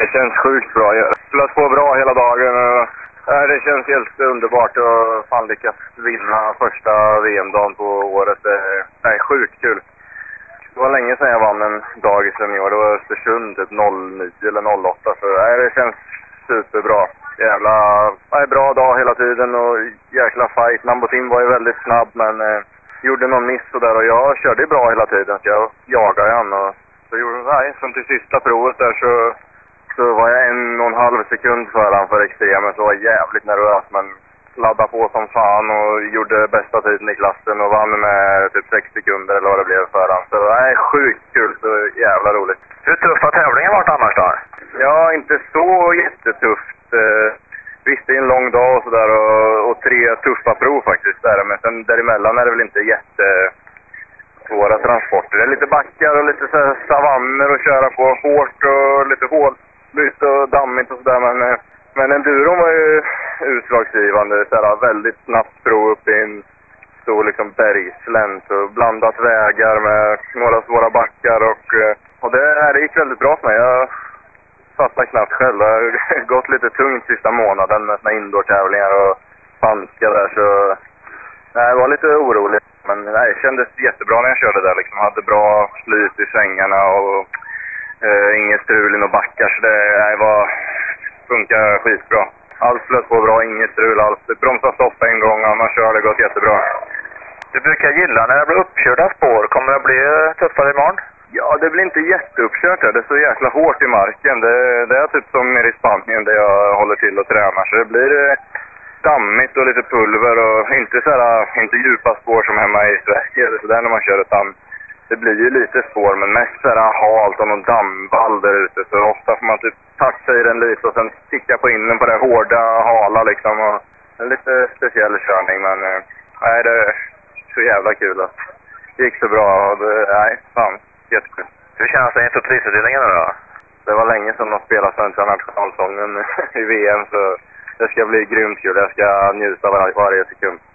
Det känns sjukt bra. Jag flöt på bra hela dagen. Och, det känns helt underbart att fan lyckas vinna första VM-dagen på året. Det är sjukt kul. Det var länge sedan jag vann en dag i senior. Det var Östersund, typ 09 eller 08. Så det känns superbra. Jävla bra dag hela tiden och jäkla fight. Nambotin var ju väldigt snabb men gjorde någon miss och där och jag körde bra hela tiden. Så jag jagade han och så gjorde sen till sista provet där så var jag 1,5 sekund för extremen. Så var jag jävligt nervös men laddade på som fan och gjorde bästa tiden i klassen och vann med typ 6 sekunder eller vad det blev för han. Så det är sjukt kul, så jävla roligt. Hur tuffa tävlingen varit annars då? Ja, inte så jättetufft. Visst, det är en lång dag och sådär och 3 tuffa prov faktiskt där. Men sen däremellan är det väl inte jättesvåra transporter. Det är lite backar och lite så här savanner att köra på hårt och lite hålbytt och dammigt och sådär. Men enduron var ju utslagsgivande. Så här, väldigt snabbt prov upp i en stor liksom bergslänt och blandat vägar med några svåra backar och det gick väldigt bra för mig. Jag fattar knappt själv. Det har gått lite tungt sista månaden med såna indoor-tävlingar och spanska där så jag var lite orolig. Men det kändes jättebra när jag körde där liksom. Hade bra flyt i svängarna och inget strul i några backar så det funkar skitbra. Allt flöt på bra, inget strul alls. Bromsa stopp en gång, annars har det gått jättebra. Du brukar gilla när det blir uppkörda spår. Kommer det bli tuffare imorgon? Ja, det blir inte jätteuppkört här. Det är så jäkla hårt i marken. Det är typ som nere i Spanien där jag håller till och tränar. Så det blir dammigt och lite pulver och inte djupa spår som hemma i Sverige. Det är så där när man kör utan det blir ju lite spår men mest halt och någon dammvall där ute. Så ofta får man typ toucha i den lite och sen sticka på innen på det hårda hala liksom. Och en lite speciell körning men det är så jävla kul att det gick så bra och fan. Jättekul. Hur känns det inför prisutdelningen då? Det var länge sedan de spelade svenska nationalsången i VM så det ska bli grymt kul. Jag ska njuta varje sekund.